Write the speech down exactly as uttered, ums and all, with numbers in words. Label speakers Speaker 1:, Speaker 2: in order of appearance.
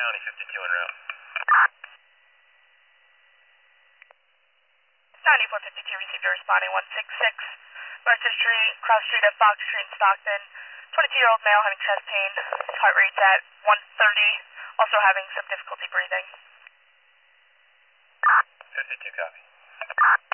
Speaker 1: County, fifty-two en route.
Speaker 2: ninety-four fifty-two received a responding one six six. North Street, cross street at Fox Street in Stockton. twenty-two-year-old male having chest pain. His heart rate's at one thirty. Also having some difficulty breathing.
Speaker 1: fifty-two copy.